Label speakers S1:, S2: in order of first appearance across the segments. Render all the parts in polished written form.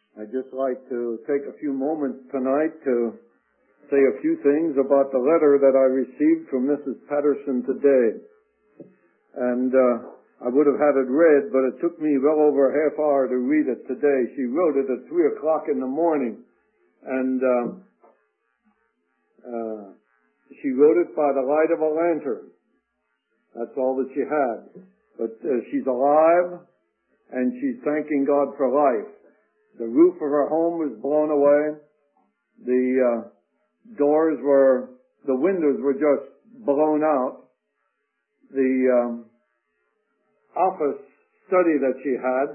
S1: I'd just like to take a few moments tonight to say a few things about the letter that I received from Mrs. Patterson today. And I would have had it read, but it took me well over a half hour to read it today. She wrote it at 3 o'clock in the morning. And she wrote it by the light of a lantern. That's all that she had. But she's alive, and she's thanking God for life. The roof of her home was blown away. The windows were just blown out. The office study that she had,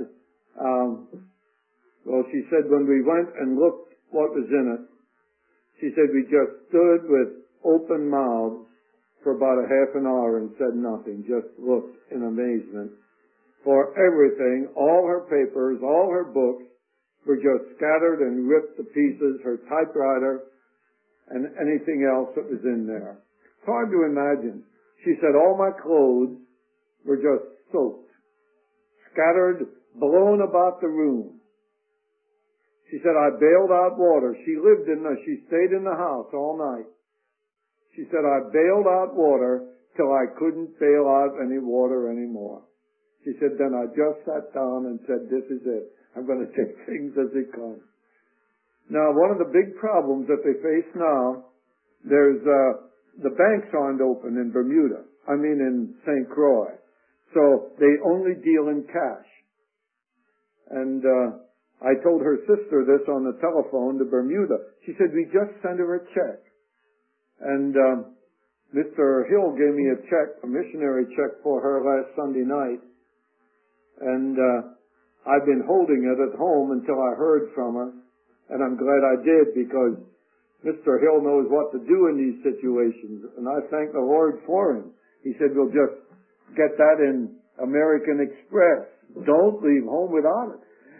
S1: she said when we went and looked what was in it, she said we just stood with open mouths for about a half an hour and said nothing, just looked in amazement. For everything, all her papers, all her books were just scattered and ripped to pieces, her typewriter and anything else that was in there. It's hard to imagine. She said all my clothes were just soaked, scattered, blown about the room. She said I bailed out water. She stayed in the house all night. She said I bailed out water till I couldn't bail out any water anymore. She said then I just sat down and said this is it. I'm going to take things as they come. Now, one of the big problems that they face now, there's the banks aren't open in Bermuda. In St. Croix. So they only deal in cash. And I told her sister this on the telephone to Bermuda. She said, we just sent her a check. And Mr. Hill gave me a check, a missionary check for her last Sunday night. And I've been holding it at home until I heard from her. And I'm glad I did, because Mr. Hill knows what to do in these situations. And I thank the Lord for him. He said, we'll just get that in American Express. Don't leave home without it.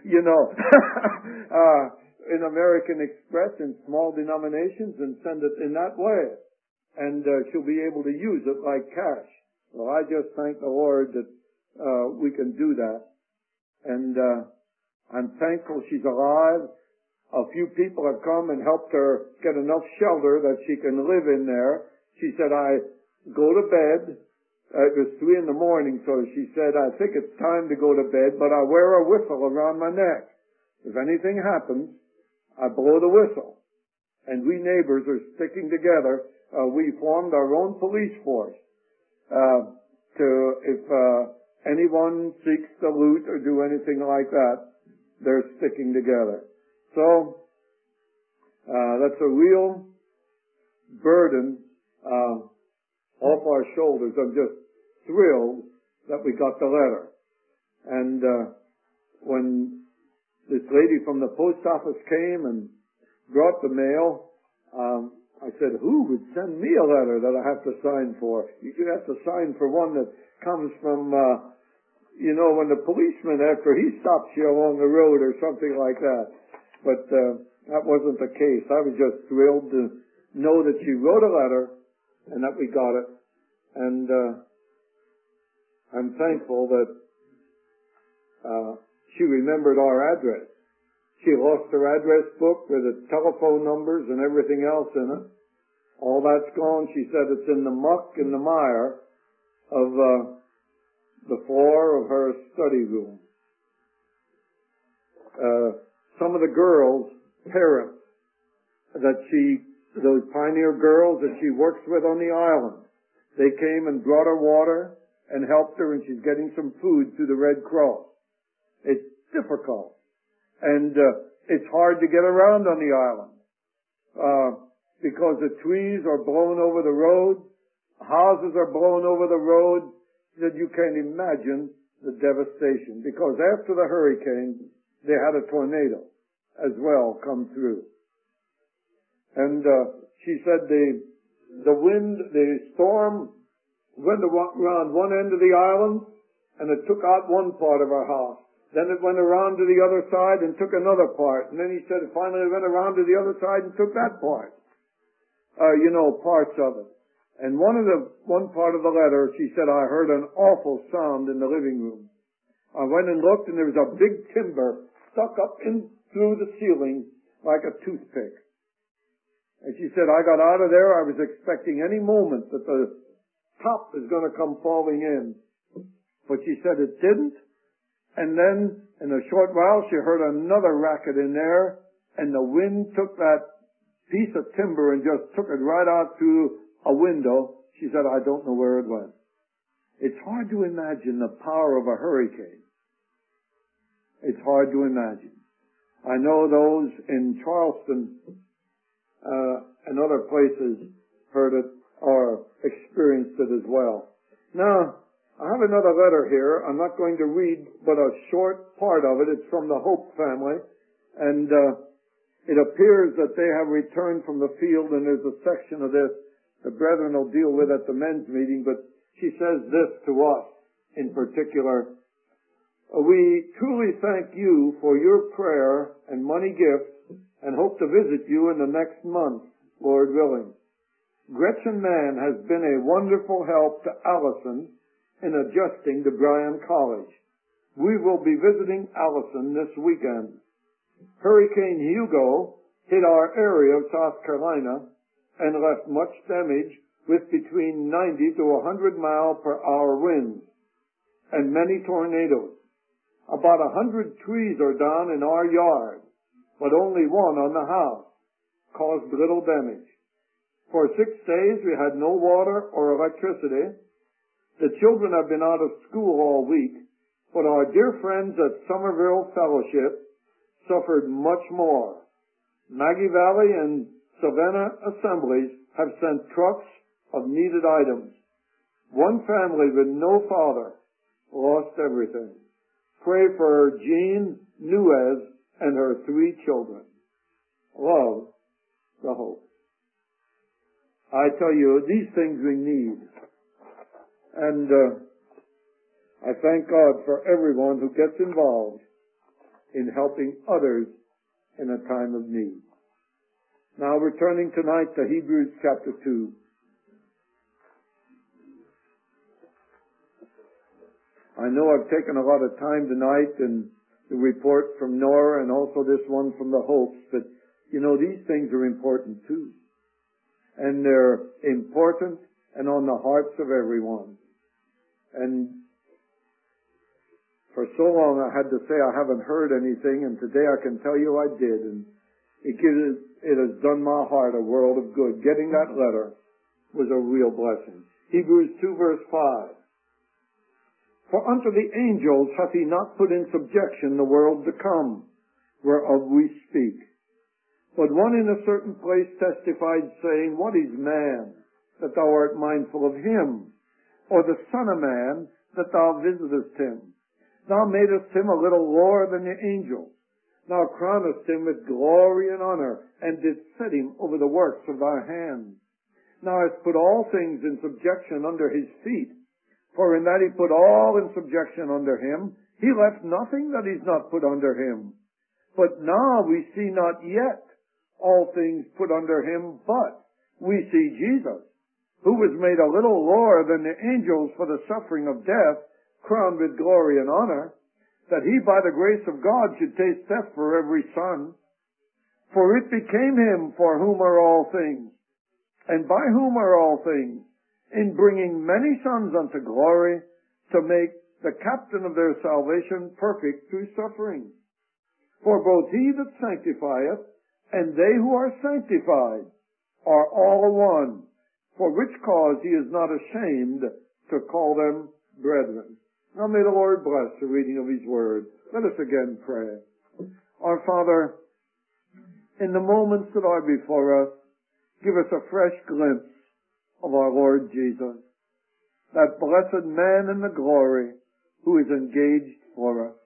S1: In American Express in small denominations, and send it in that way. And she'll be able to use it like cash. Well, I just thank the Lord that we can do that. And I'm thankful she's alive. A few people have come and helped her get enough shelter that she can live in there. She said, I go to bed. It was 3 a.m, so she said, I think it's time to go to bed, but I wear a whistle around my neck. If anything happens, I blow the whistle. And we neighbors are sticking together. We formed our own police force if anyone seeks to loot or do anything like that, they're sticking together. So that's a real burden off our shoulders. I'm just thrilled that we got the letter. And when this lady from the post office came and brought the mail, I said, who would send me a letter that I have to sign for? You should have to sign for one that comes from, when the policeman, after he stops you along the road or something like that. But that wasn't the case. I was just thrilled to know that she wrote a letter and that we got it. And I'm thankful that she remembered our address. She lost her address book with the telephone numbers and everything else in it. All that's gone. She said it's in the muck and the mire of the floor of her study room. Some of the girls' parents those pioneer girls that she works with on the island, they came and brought her water and helped her, and she's getting some food through the Red Cross. It's difficult. And it's hard to get around on the island because the trees are blown over the road, houses are blown over the road, that you can't imagine the devastation. Because after the hurricane, they had a tornado as well come through. And she said the storm went around one end of the island, and it took out one part of our house. Then it went around to the other side and took another part. And then he said it finally went around to the other side and took that part. Parts of it. And one part of the letter, she said, I heard an awful sound in the living room. I went and looked, and there was a big timber stuck up in through the ceiling like a toothpick. And she said, I got out of there, I was expecting any moment that the top is going to come falling in. But she said it didn't. And then, in a short while, she heard another racket in there, and the wind took that piece of timber and just took it right out through a window. She said, I don't know where it went. It's hard to imagine the power of a hurricane. It's hard to imagine. I know those in Charleston and other places heard it or experienced it as well. Now, I have another letter here. I'm not going to read but a short part of it. It's from the Hope family, and it appears that they have returned from the field, and there's a section of this the brethren will deal with at the men's meeting, but she says this to us in particular. We truly thank you for your prayer and money gifts and hope to visit you in the next month, Lord willing. Gretchen Mann has been a wonderful help to Allison in adjusting to Bryan College. We will be visiting Allison this weekend. Hurricane Hugo hit our area of South Carolina and left much damage with between 90 to 100 mile per hour winds and many tornadoes. About 100 trees are down in our yard, but only one on the house. Caused little damage. For 6 days we had no water or electricity. The children have been out of school all week, but our dear friends at Somerville Fellowship suffered much more. Maggie Valley and Savannah Assemblies have sent trucks of needed items. One family with no father lost everything. Pray for Jean Nuez and her 3 children. Love, the Hope. I tell you, these things we need. And I thank God for everyone who gets involved in helping others in a time of need. Now we're turning tonight to Hebrews chapter 2. I know I've taken a lot of time tonight in the report from Nora and also this one from the Hopes, but you know, these things are important too. And they're important and on the hearts of everyone. And for so long I had to say I haven't heard anything, and today I can tell you I did, and it has done my heart a world of good. Getting that letter was a real blessing. Hebrews 2 verse 5. For unto the angels hath he not put in subjection the world to come, whereof we speak. But one in a certain place testified, saying, What is man, that thou art mindful of him? Or the son of man, that thou visitest him? Thou madest him a little lower than the angels. Thou crownest him with glory and honor, and didst set him over the works of thy hands. Thou hast put all things in subjection under his feet. For in that he put all in subjection under him, he left nothing that is not put under him. But now we see not yet all things put under him, but we see Jesus, who was made a little lower than the angels for the suffering of death, crowned with glory and honor, that he by the grace of God should taste death for every son. For it became him for whom are all things, and by whom are all things, in bringing many sons unto glory, to make the captain of their salvation perfect through suffering. For both he that sanctifieth and they who are sanctified are all one, for which cause he is not ashamed to call them brethren. Now may the Lord bless the reading of his word. Let us again pray. Our Father, in the moments that are before us, give us a fresh glimpse of our Lord Jesus, that blessed man in the glory who is engaged for us.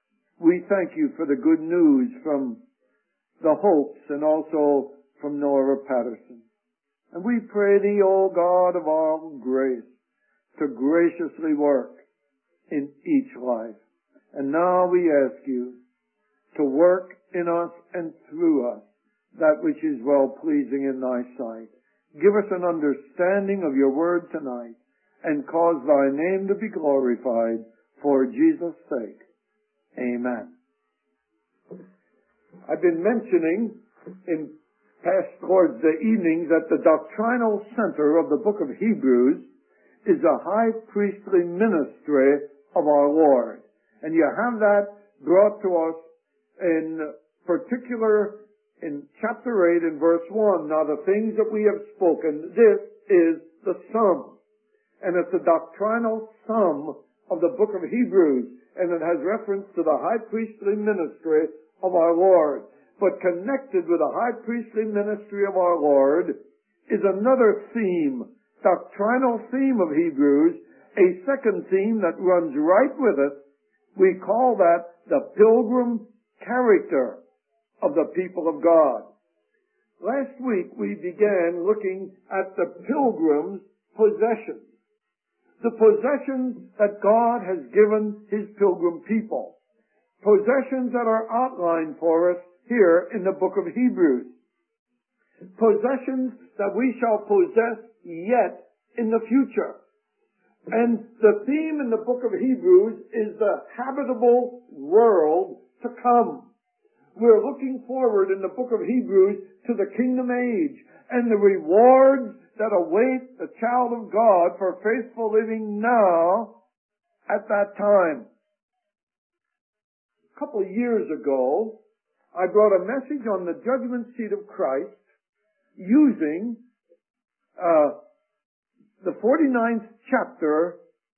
S1: We thank you for the good news from the Hopes and also from Nora Patterson. And we pray thee, O God of all grace, to graciously work in each life. And now we ask you to work in us and through us that which is well-pleasing in thy sight. Give us an understanding of your word tonight, and cause thy name to be glorified for Jesus' sake. Amen. I've been mentioning in past towards the evenings that the doctrinal center of the book of Hebrews is the high priestly ministry of our Lord. And you have that brought to us in particular in chapter 8 and verse 1. Now the things that we have spoken, this is the sum. And it's the doctrinal sum of the book of Hebrews. And it has reference to the high priestly ministry of our Lord. But connected with the high priestly ministry of our Lord is another theme, doctrinal theme of Hebrews, a second theme that runs right with it. We call that the pilgrim character of the people of God. Last week we began looking at the pilgrim's possessions. The possessions that God has given His pilgrim people. Possessions that are outlined for us here in the book of Hebrews. Possessions that we shall possess yet in the future. And the theme in the book of Hebrews is the habitable world to come. We're looking forward in the book of Hebrews to the kingdom age and the rewards that await the child of God for faithful living now at that time. A couple of years ago, I brought a message on the judgment seat of Christ using the 49th chapter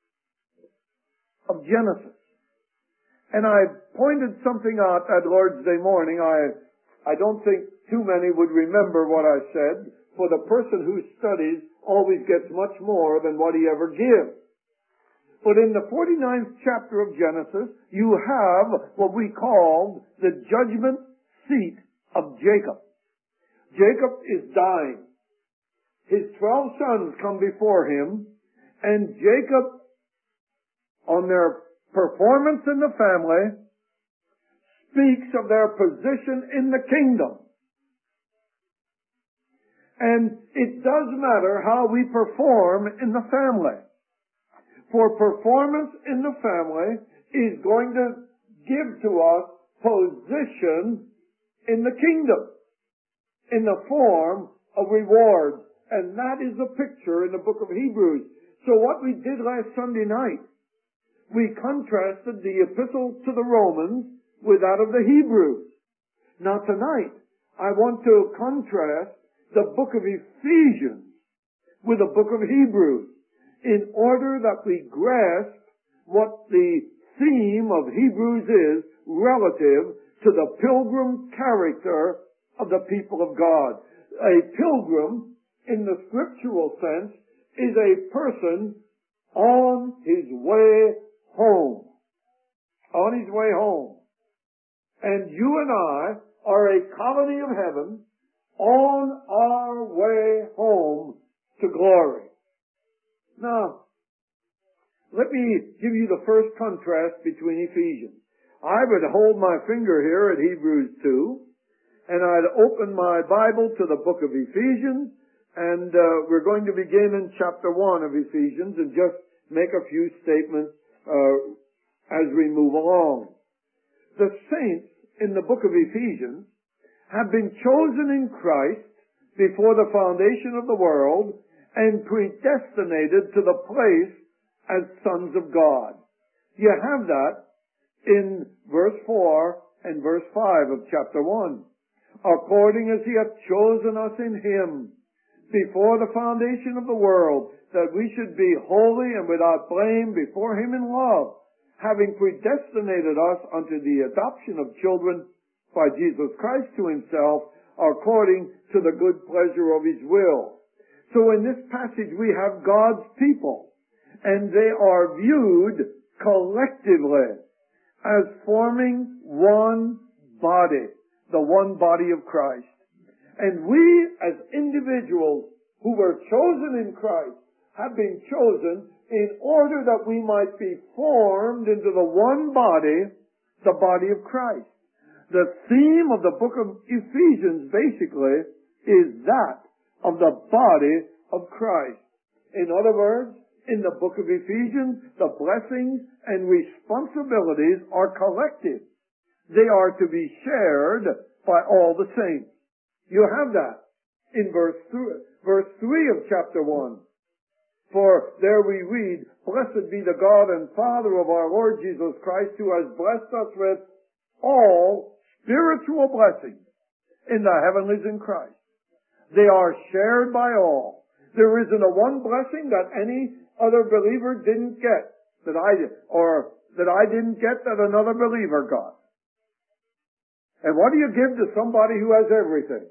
S1: of Genesis. And I pointed something out that Lord's Day morning. I don't think too many would remember what I said, for the person who studies always gets much more than what he ever gives. But in the 49th chapter of Genesis, you have what we call the judgment seat of Jacob. Jacob is dying. His 12 sons come before him, and Jacob, on their performance in the family, speaks of their position in the kingdom. And it does matter how we perform in the family. For performance in the family is going to give to us position in the kingdom in the form of rewards. And that is the picture in the book of Hebrews. So what we did last Sunday night, we contrasted the epistle to the Romans with that of the Hebrews. Now tonight, I want to contrast the book of Ephesians with the book of Hebrews, in order that we grasp what the theme of Hebrews is relative to the pilgrim character of the people of God. A pilgrim, in the scriptural sense, is a person on his way home. On his way home. And you and I are a colony of heaven on our way home to glory. Now, let me give you the first contrast between Ephesians. I would hold my finger here at Hebrews 2, and I'd open my Bible to the book of Ephesians, and we're going to begin in chapter 1 of Ephesians and just make a few statements as we move along. The saints in the book of Ephesians have been chosen in Christ before the foundation of the world and predestinated to the place as sons of God. You have that in verse 4 and verse 5 of chapter 1. According as He hath chosen us in Him before the foundation of the world, that we should be holy and without blame before Him in love, having predestinated us unto the adoption of children by Jesus Christ to Himself, according to the good pleasure of His will. So in this passage we have God's people, and they are viewed collectively as forming one body, the one body of Christ. And we as individuals who were chosen in Christ have been chosen in order that we might be formed into the one body, the body of Christ. The theme of the book of Ephesians basically is that of the body of Christ. In other words, in the book of Ephesians, the blessings and responsibilities are collective. They are to be shared by all the saints. You have that in verse 3 of chapter 1. For there we read, "Blessed be the God and Father of our Lord Jesus Christ, who has blessed us with all spiritual blessings in the heavenlies in Christ." They are shared by all. There isn't a one blessing that any other believer didn't get, that I didn't get that another believer got. And what do you give to somebody who has everything?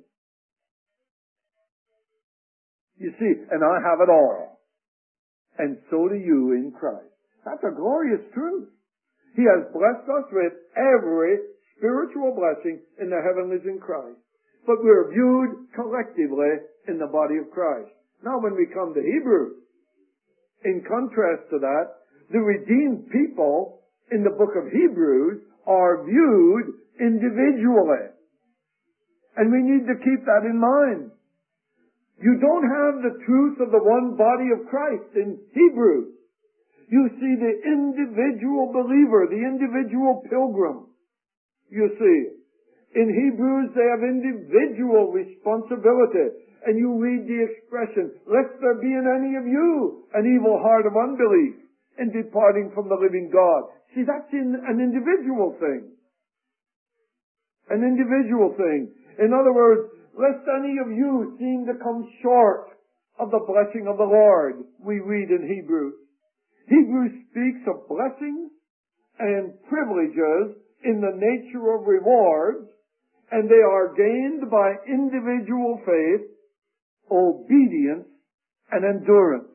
S1: You see, and I have it all. And so do you in Christ. That's a glorious truth. He has blessed us with every spiritual blessing in the heavenlies in Christ. But we're viewed collectively in the body of Christ. Now when we come to Hebrews, in contrast to that, the redeemed people in the book of Hebrews are viewed individually. And we need to keep that in mind. You don't have the truth of the one body of Christ in Hebrews. You see the individual believer, the individual pilgrim. You see, in Hebrews they have individual responsibility. And you read the expression, "Lest there be in any of you an evil heart of unbelief in departing from the living God." See, that's an individual thing. An individual thing. In other words, "Lest any of you seem to come short of the blessing of the Lord," we read in Hebrews. Hebrews speaks of blessings and privileges in the nature of rewards, and they are gained by individual faith, obedience, and endurance.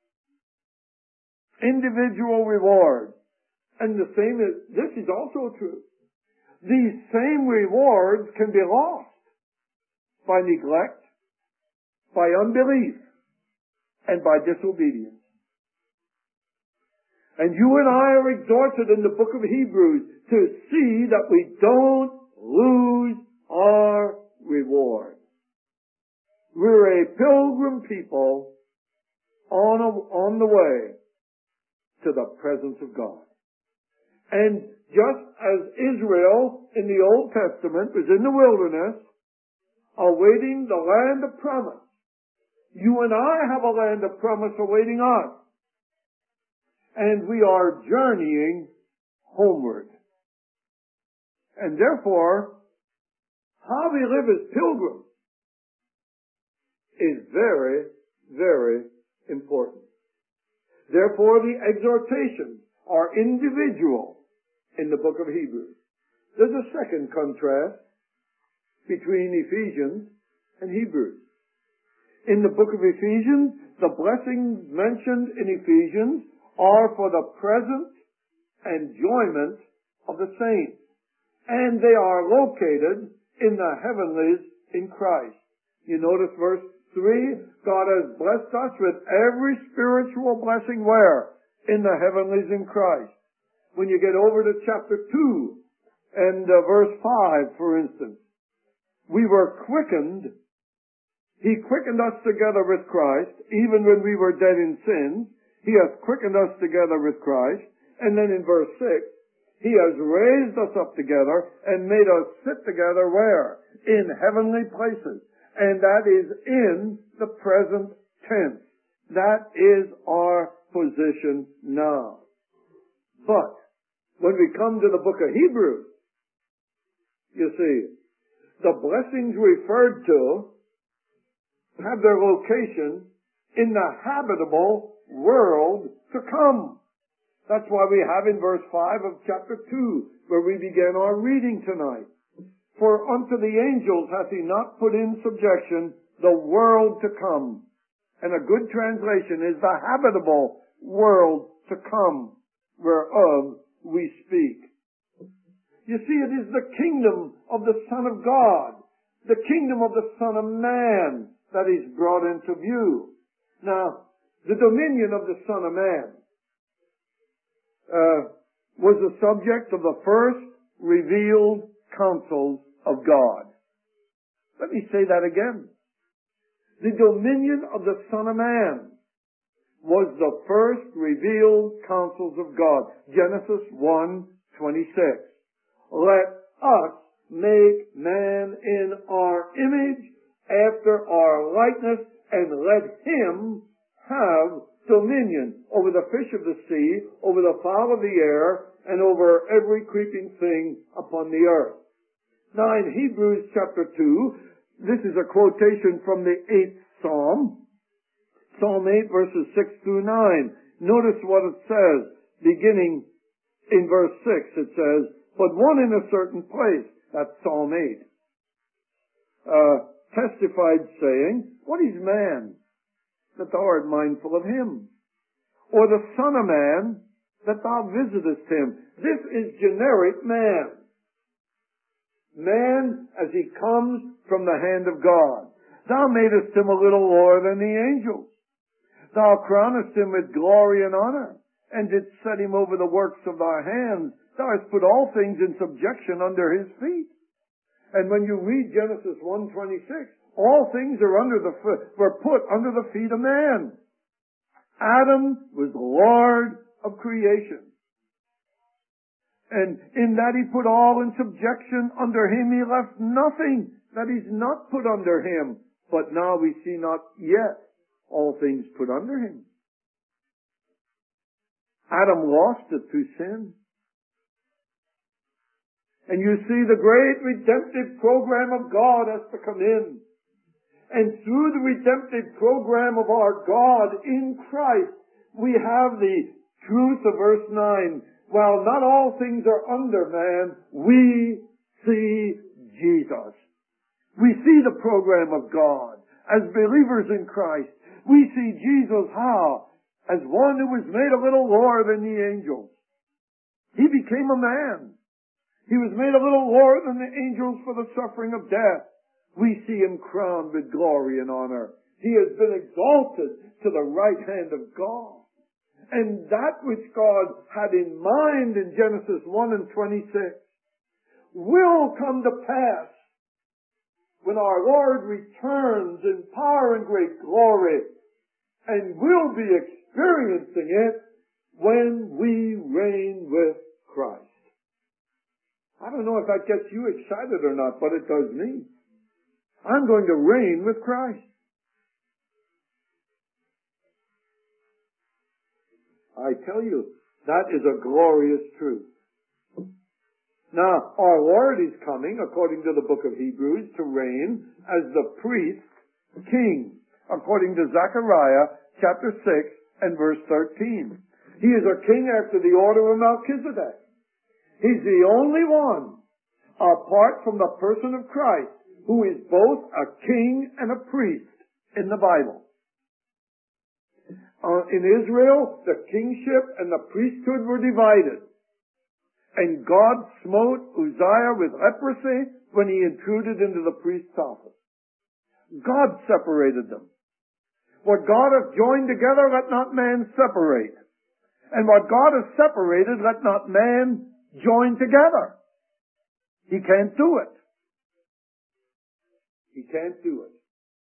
S1: Individual reward. And this is also true. These same rewards can be lost by neglect, by unbelief, and by disobedience. And you and I are exhorted in the book of Hebrews to see that we don't lose our reward. We're a pilgrim people on the way to the presence of God. And just as Israel in the Old Testament was in the wilderness, awaiting the land of promise, you and I have a land of promise awaiting us. And we are journeying homeward. And therefore, how we live as pilgrims is very, very important. Therefore, the exhortations are individual in the book of Hebrews. There's a second contrast between Ephesians and Hebrews. In the book of Ephesians, the blessings mentioned in Ephesians are for the present enjoyment of the saints, and they are located in the heavenlies in Christ. You notice verse 3, God has blessed us with every spiritual blessing where? In the heavenlies in Christ. When you get over to chapter 2 and verse 5, for instance, we were quickened. He quickened us together with Christ, even when we were dead in sins. He has quickened us together with Christ. And then in verse 6, He has raised us up together and made us sit together where? In heavenly places. And that is in the present tense. That is our position now. But when we come to the book of Hebrews, you see, the blessings referred to have their location in the habitable world to come. That's why we have in verse 5 of chapter 2, where we began our reading tonight. For unto the angels hath he not put in subjection the world to come. And a good translation is the habitable world to come, whereof we speak. You see, it is the kingdom of the Son of God, the kingdom of the Son of Man that is brought into view. Now, the dominion of the Son of Man was the subject of the first revealed counsels of God. Let me say that again. The dominion of the Son of Man was the first revealed counsels of God. Genesis 1:26. Let us make man in our image, after our likeness, and let him have dominion over the fish of the sea, over the fowl of the air, and over every creeping thing upon the earth. Now in Hebrews chapter 2, this is a quotation from the 8th Psalm, Psalm 8 verses 6 through 9. Notice what it says, beginning in verse 6. It says, "But one in a certain place," that's Psalm 8, testified, saying, "What is man, that thou art mindful of him? Or the Son of Man, that thou visitest him?" This is generic man. Man as he comes from the hand of God. "Thou madest him a little lower than the angels. Thou crownest him with glory and honor, and didst set him over the works of thy hands. Thou hast put all things in subjection under his feet." And when you read Genesis 1:26, all things are were put under the feet of man. Adam was Lord of creation. And in that he put all in subjection under him, he left nothing that is not put under him. But now we see not yet all things put under him. Adam lost it through sin. And you see the great redemptive program of God has to come in. And through the redemptive program of our God in Christ, we have the truth of verse 9. While not all things are under man, we see Jesus. We see the program of God. As believers in Christ, we see Jesus how? As one who was made a little lower than the angels. He became a man. He was made a little lower than the angels for the suffering of death. We see him crowned with glory and honor. He has been exalted to the right hand of God. And that which God had in mind in Genesis 1:26 will come to pass when our Lord returns in power and great glory, and we'll be experiencing it when we reign with Christ. I don't know if that gets you excited or not, but it does me. I'm going to reign with Christ. I tell you, that is a glorious truth. Now, our Lord is coming, according to the book of Hebrews, to reign as the priest king, according to Zechariah chapter 6 and verse 13. He is a king after the order of Melchizedek. He's the only one, apart from the person of Christ, who is both a king and a priest in the Bible. In Israel, the kingship and the priesthood were divided. And God smote Uzziah with leprosy when he intruded into the priest's office. God separated them. What God hath joined together, let not man separate. And what God has separated, let not man join together. He can't do it. He can't do it.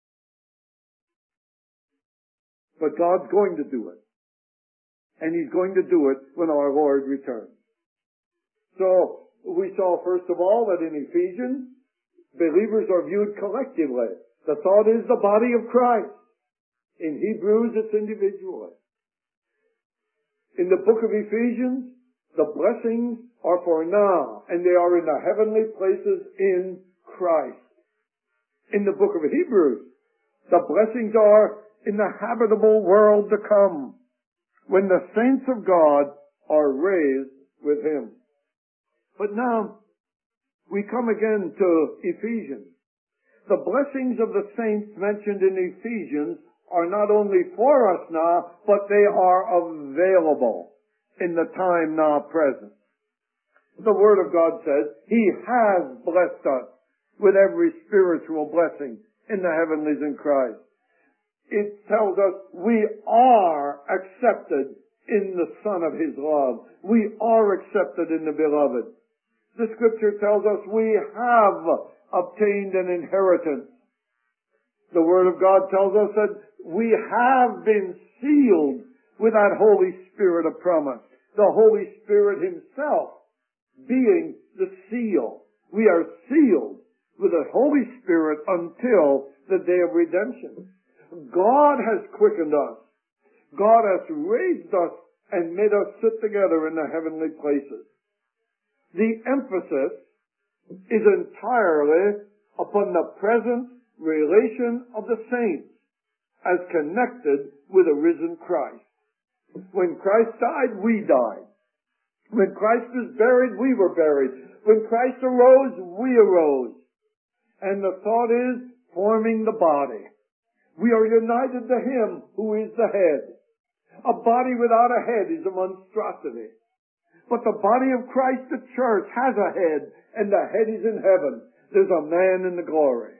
S1: But God's going to do it. And He's going to do it when our Lord returns. So, we saw first of all that in Ephesians, believers are viewed collectively. The thought is the body of Christ. In Hebrews, it's individually. In the book of Ephesians, the blessings are for now, and they are in the heavenly places in Christ. In the book of Hebrews, the blessings are in the habitable world to come, when the saints of God are raised with Him. But now, we come again to Ephesians. The blessings of the saints mentioned in Ephesians are not only for us now, but they are available in the time now present. The Word of God says, He has blessed us with every spiritual blessing in the heavenlies in Christ. It tells us we are accepted in the Son of His love. We are accepted in the Beloved. The Scripture tells us we have obtained an inheritance. The Word of God tells us that we have been sealed with that Holy Spirit of promise. The Holy Spirit Himself being the seal. We are sealed with the Holy Spirit until the day of redemption. God has quickened us. God has raised us and made us sit together in the heavenly places. The emphasis is entirely upon the present relation of the saints as connected with a risen Christ. When Christ died, we died. When Christ was buried, we were buried. When Christ arose, we arose. And the thought is forming the body. We are united to Him who is the head. A body without a head is a monstrosity. But the body of Christ, the church, has a head, and the head is in heaven. There's a man in the glory.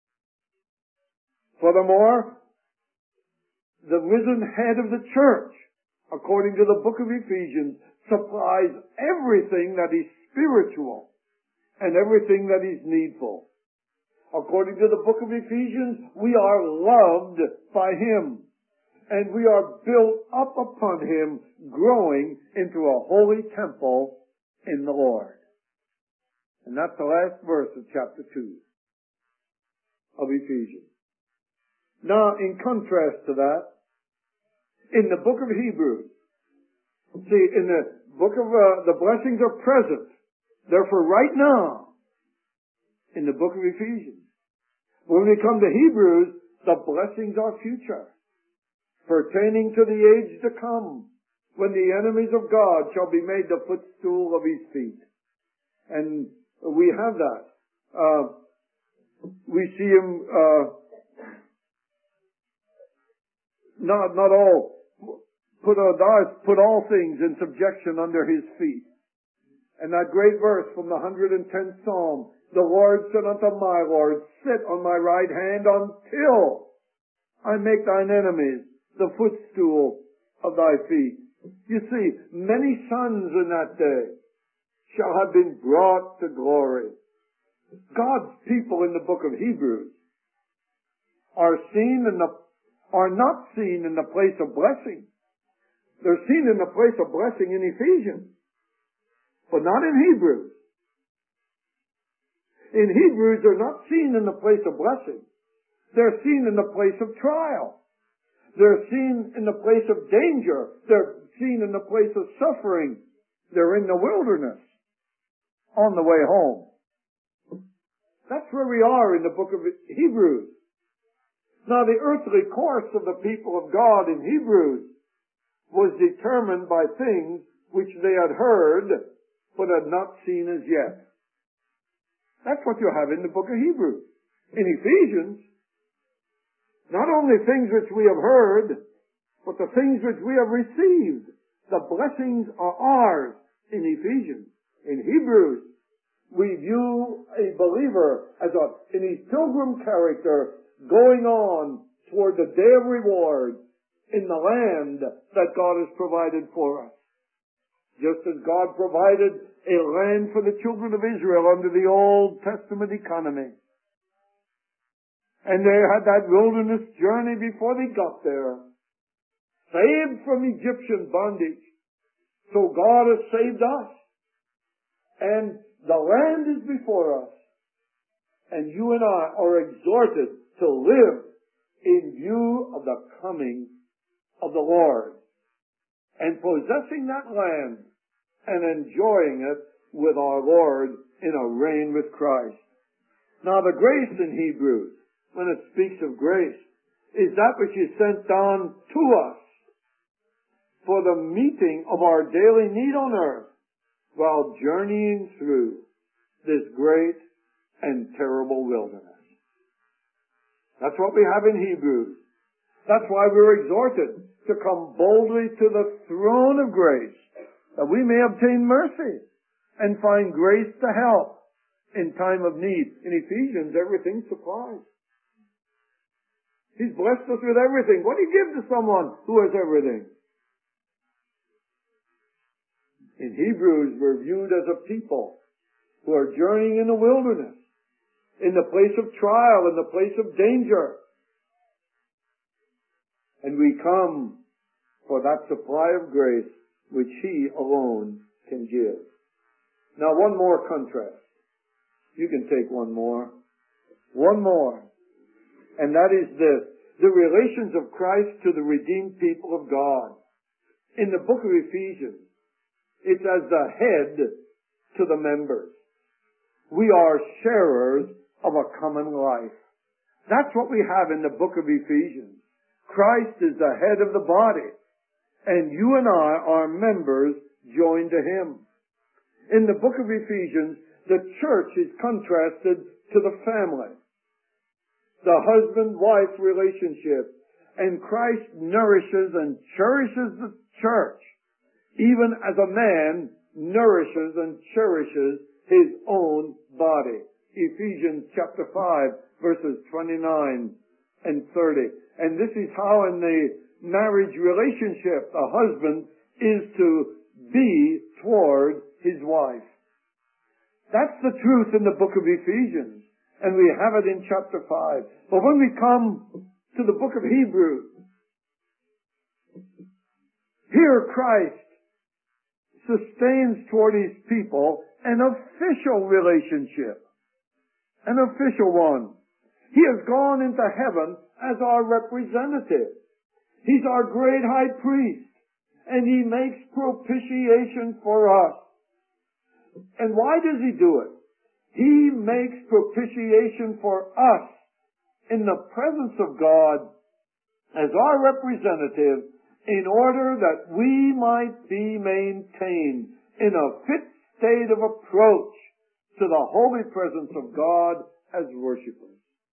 S1: Furthermore, the risen head of the church, according to the book of Ephesians, supplies everything that is spiritual and everything that is needful. According to the book of Ephesians, we are loved by Him, and we are built up upon Him, growing into a holy temple in the Lord. And that's the last verse of chapter 2 of Ephesians. Now, in contrast to that, in the book of Hebrews, see, in the book of, the blessings are present. Therefore, right now, in the book of Ephesians. When we come to Hebrews, the blessings are future, pertaining to the age to come, when the enemies of God shall be made the footstool of His feet. And we have that. We see Him, not all, put all things in subjection under His feet. And that great verse from the 110th Psalm, the Lord said unto my Lord, sit on my right hand until I make thine enemies the footstool of thy feet. You see, many sons in that day shall have been brought to glory. God's people in the book of Hebrews are not seen in the place of blessing. They're seen in the place of blessing in Ephesians, but not in Hebrews. In Hebrews, they're not seen in the place of blessing. They're seen in the place of trial. They're seen in the place of danger. They're seen in the place of suffering. They're in the wilderness on the way home. That's where we are in the book of Hebrews. Now, the earthly course of the people of God in Hebrews was determined by things which they had heard but had not seen as yet. That's what you have in the book of Hebrews. In Ephesians, not only things which we have heard, but the things which we have received. The blessings are ours in Ephesians. In Hebrews, we view a believer as in his pilgrim character going on toward the day of reward in the land that God has provided for us. Just as God provided a land for the children of Israel under the Old Testament economy. And they had that wilderness journey before they got there. Saved from Egyptian bondage. So God has saved us. And the land is before us. And you and I are exhorted to live in view of the coming of the Lord. And possessing that land and enjoying it with our Lord in a reign with Christ. Now the grace in Hebrews, when it speaks of grace, is that which is sent down to us for the meeting of our daily need on earth while journeying through this great and terrible wilderness. That's what we have in Hebrews. That's why we're exhorted to come boldly to the throne of grace, that we may obtain mercy and find grace to help in time of need. In Ephesians, everything's supplied. He's blessed us with everything. What do you give to someone who has everything? In Hebrews, we're viewed as a people who are journeying in the wilderness, in the place of trial, in the place of danger. And we come for that supply of grace which He alone can give. Now, one more contrast. You can take one more. One more. And that is this. The relations of Christ to the redeemed people of God. In the book of Ephesians, it's as the head to the members. We are sharers of a common life. That's what we have in the book of Ephesians. Christ is the head of the body, and you and I are members joined to Him. In the book of Ephesians, the church is contrasted to the family, the husband-wife relationship, and Christ nourishes and cherishes the church, even as a man nourishes and cherishes his own body. Ephesians chapter 5, verses 29 and 30. And this is how in the marriage relationship the husband is to be toward his wife. That's the truth in the book of Ephesians, and we have it in chapter 5. But when we come to the book of Hebrews, here Christ sustains toward His people an official relationship, an official one. He has gone into heaven as our representative. He's our great high priest, and He makes propitiation for us. And why does He do it? He makes propitiation for us in the presence of God as our representative in order that we might be maintained in a fit state of approach to the holy presence of God as worshipers.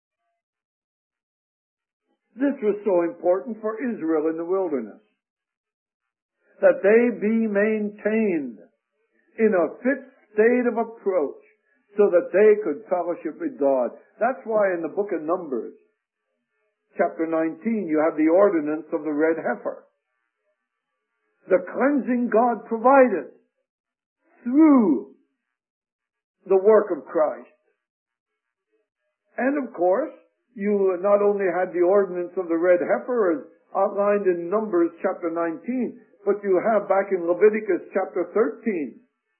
S1: This was so important for Israel in the wilderness, that they be maintained in a fit state of approach so that they could fellowship with God. That's why in the book of Numbers, chapter 19, you have the ordinance of the red heifer. The cleansing God provided through the work of Christ. And of course, you not only had the ordinance of the red heifer as outlined in Numbers chapter 19, but you have back in Leviticus chapter 13,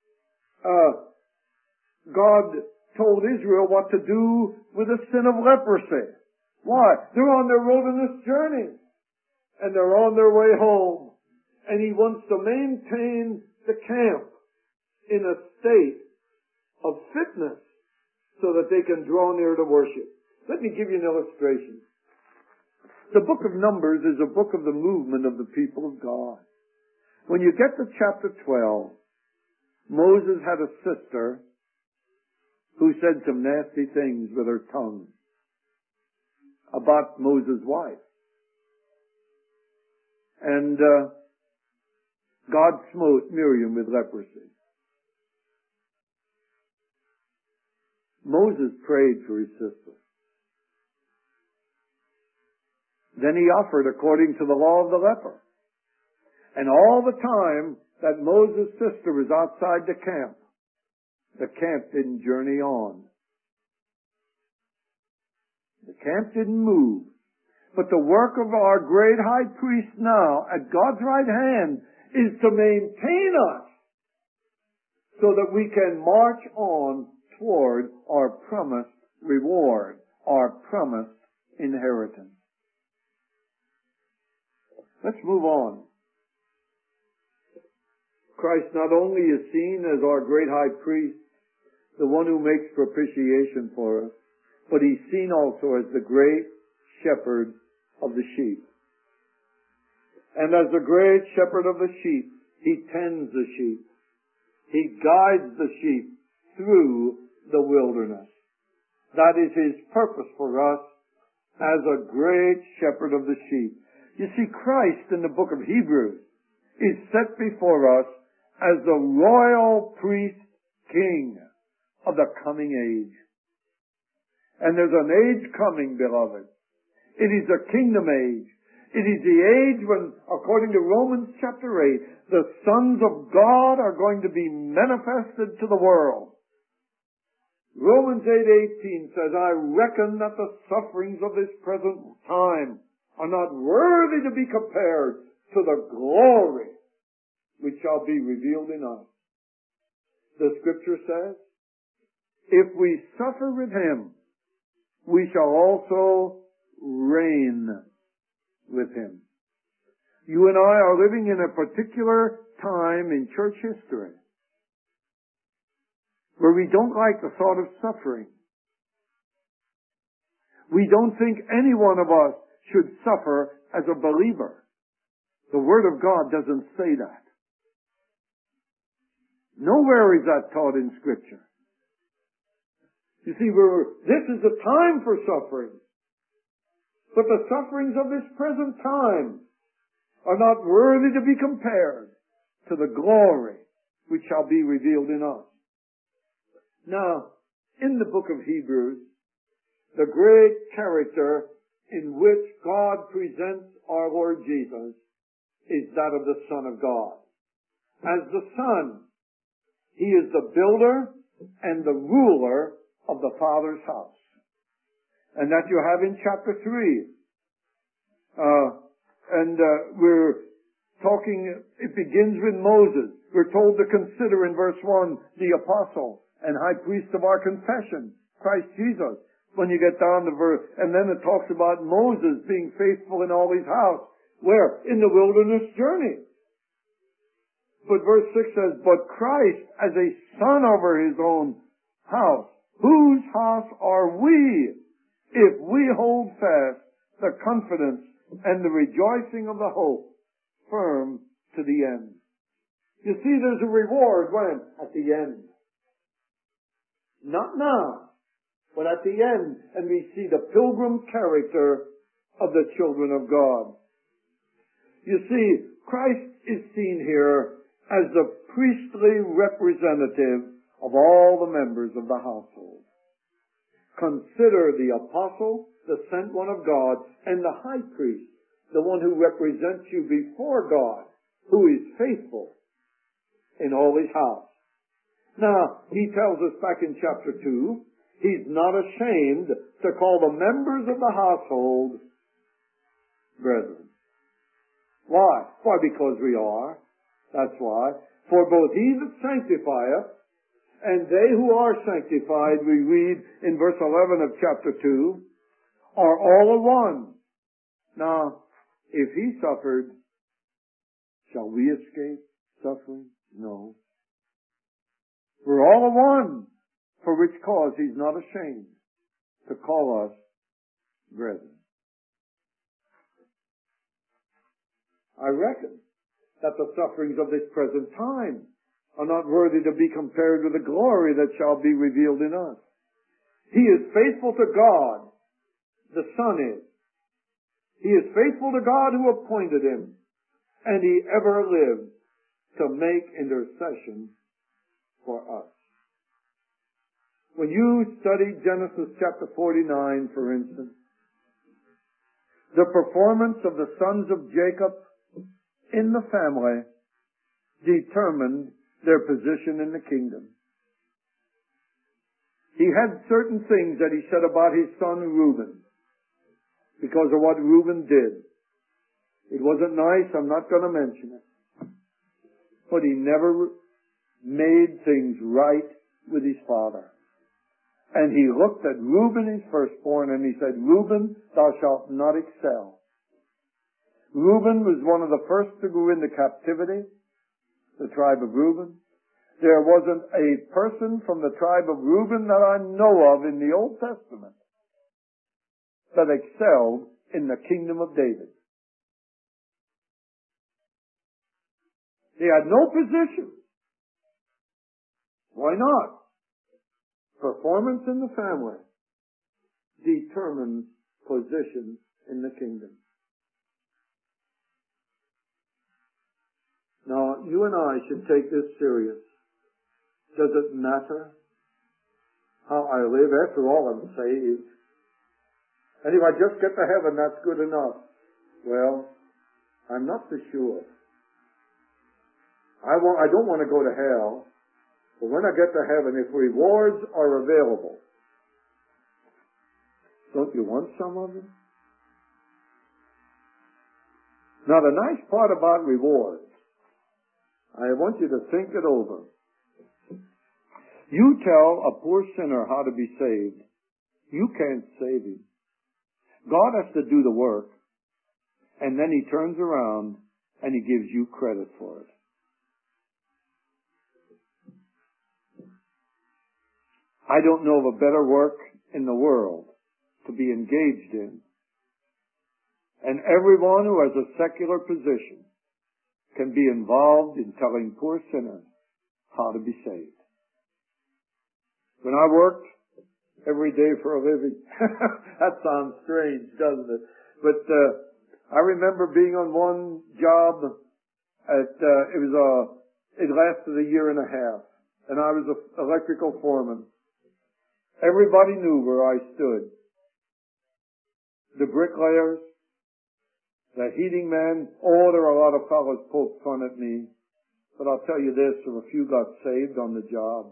S1: God told Israel what to do with the sin of leprosy. Why? They're on their wilderness journey, and they're on their way home. And He wants to maintain the camp in a state of fitness so that they can draw near to worship. Let me give you an illustration. The book of Numbers is a book of the movement of the people of God. When you get to chapter 12, Moses had a sister who said some nasty things with her tongue about Moses' wife. And God smote Miriam with leprosy. Moses prayed for his sister. Then he offered according to the law of the leper. And all the time that Moses' sister was outside the camp didn't journey on. The camp didn't move. But the work of our great high priest now at God's right hand is to maintain us so that we can march on toward our promised reward, our promised inheritance. Let's move on. Christ not only is seen as our great high priest, the one who makes propitiation for us, but He's seen also as the great shepherd of the sheep. And as the great shepherd of the sheep, He tends the sheep. He guides the sheep through the wilderness. That is His purpose for us as a great shepherd of the sheep. You see, Christ in the book of Hebrews is set before us as the royal priest king of the coming age. And there's an age coming, beloved. It is a kingdom age. It is the age when, according to Romans chapter 8, the sons of God are going to be manifested to the world. Romans 8:18 says, I reckon that the sufferings of this present time are not worthy to be compared to the glory which shall be revealed in us. The scripture says, if we suffer with him, we shall also reign with him. You and I are living in a particular time in church history where we don't like the thought of suffering. We don't think any one of us should suffer as a believer. The Word of God doesn't say that. Nowhere is that taught in Scripture. You see, this is a time for suffering. But the sufferings of this present time are not worthy to be compared to the glory which shall be revealed in us. Now, in the book of Hebrews, the great character in which God presents our Lord Jesus is that of the Son of God. As the Son, He is the builder and the ruler of the Father's house. And that you have in chapter 3. We're talking, it begins with Moses. We're told to consider in verse 1 the apostle and high priest of our confession, Christ Jesus. When you get down to verse, and then it talks about Moses being faithful in all his house. Where? In the wilderness journey. But verse 6 says, but Christ as a son over his own house. Whose house are we if we hold fast the confidence and the rejoicing of the hope firm to the end? You see, there's a reward when? At the end. Not now, but at the end. And we see the pilgrim character of the children of God. You see, Christ is seen here as the priestly representative of all the members of the household. Consider the apostle, the sent one of God, and the high priest, the one who represents you before God, who is faithful in all his house. Now, he tells us back in chapter 2, he's not ashamed to call the members of the household brethren. Why? Why, because we are. That's why. For both he that sanctifieth and they who are sanctified, we read in verse 11 of chapter 2, are all one. Now, if he suffered, shall we escape suffering? No. We're all one, for which cause he's not ashamed to call us brethren. I reckon that the sufferings of this present time are not worthy to be compared with the glory that shall be revealed in us. He is faithful to God, the Son is. He is faithful to God who appointed him, and he ever lives to make intercession for us. When you study Genesis chapter 49, for instance, the performance of the sons of Jacob in the family determined their position in the kingdom. He had certain things that he said about his son Reuben because of what Reuben did. It wasn't nice, I'm not going to mention it. But he never made things right with his father. And he looked at Reuben, his firstborn, and he said, Reuben, thou shalt not excel. Reuben was one of the first to go into captivity, the tribe of Reuben. There wasn't a person from the tribe of Reuben that I know of in the Old Testament that excelled in the kingdom of David. He had no position. Why not? Performance in the family determines position in the kingdom. Now, you and I should take this serious. Does it matter how I live? After all, I'm saved. And if I just get to heaven, that's good enough. Well, I'm not so sure. I don't want to go to hell. But when I get to heaven, if rewards are available, don't you want some of them? Now, the nice part about rewards, I want you to think it over. You tell a poor sinner how to be saved. You can't save him. God has to do the work, and then He turns around and He gives you credit for it. I don't know of a better work in the world to be engaged in. And everyone who has a secular position can be involved in telling poor sinners how to be saved. When I worked every day for a living, that sounds strange, doesn't it? But I remember being on one job it lasted a year and a half, and I was an electrical foreman. Everybody knew where I stood. The bricklayers, the heating men, there were a lot of fellows poked fun at me. But I'll tell you this, a few got saved on the job.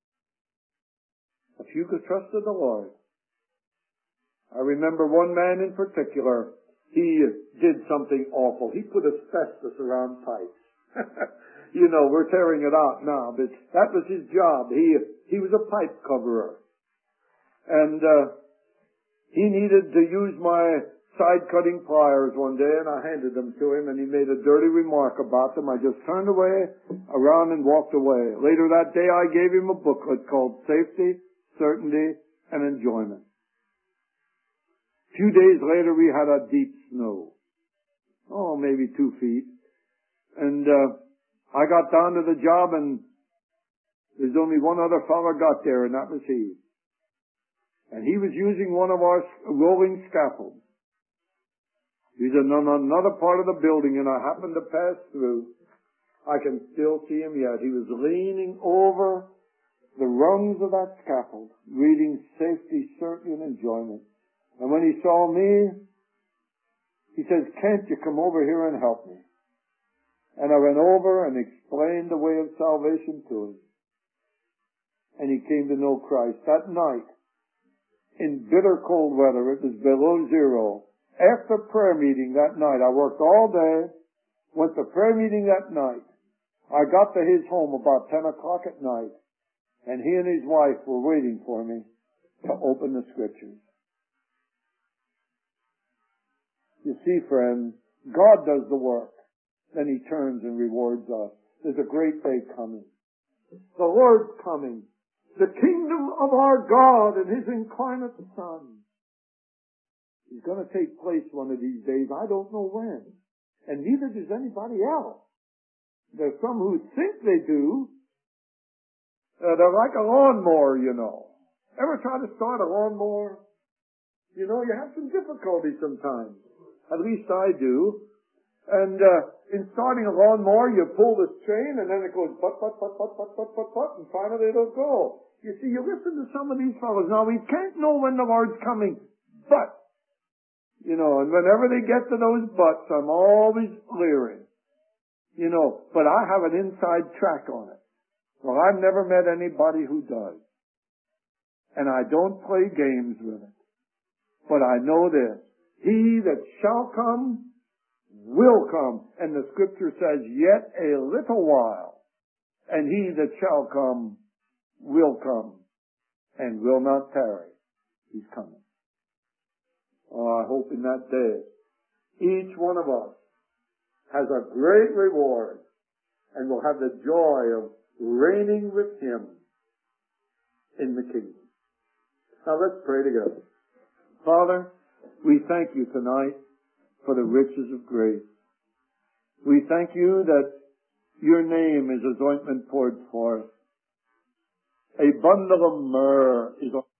S1: A few trusted the Lord. I remember one man in particular, he did something awful. He put asbestos around pipes. You know, we're tearing it out now, but that was his job. He was a pipe coverer. And he needed to use my side-cutting pliers one day, and I handed them to him, and he made a dirty remark about them. I just turned away, around, and walked away. Later that day, I gave him a booklet called Safety, Certainty, and Enjoyment. A few days later, we had a deep snow. Maybe 2 feet. And I got down to the job, and there's only one other fellow got there, and that was he. And he was using one of our rolling scaffolds. He's in another part of the building, and I happened to pass through. I can still see him yet. He was leaning over the rungs of that scaffold, reading Safety, Certainty, and Enjoyment. And when he saw me, he says, "Can't you come over here and help me?" And I went over and explained the way of salvation to him. And he came to know Christ. That night, in bitter cold weather, it was below zero. After prayer meeting that night, I worked all day, went to prayer meeting that night. I got to his home about 10 o'clock at night, and he and his wife were waiting for me to open the Scriptures. You see, friends, God does the work. Then He turns and rewards us. There's a great day coming. The Lord's coming. The kingdom of our God and His incarnate Son is going to take place one of these days. I don't know when. And neither does anybody else. There's some who think they do. They're like a lawnmower, you know. Ever try to start a lawnmower? You know, you have some difficulty sometimes. At least I do. And in starting a lawnmower, you pull this chain, and then it goes butt, and finally it'll go. You see, you listen to some of these fellows. Now, we can't know when the Lord's coming, but, you know, and whenever they get to those buts, I'm always leering. You know, but I have an inside track on it. Well, I've never met anybody who does. And I don't play games with it. But I know this. He that shall come will come. And the Scripture says, yet a little while. And he that shall come will come and will not tarry. He's coming. I hope in that day, each one of us has a great reward and will have the joy of reigning with Him in the kingdom. Now let's pray together. Father, we thank You tonight for the riches of grace. We thank You that Your name is as ointment poured forth. A bundle of myrrh is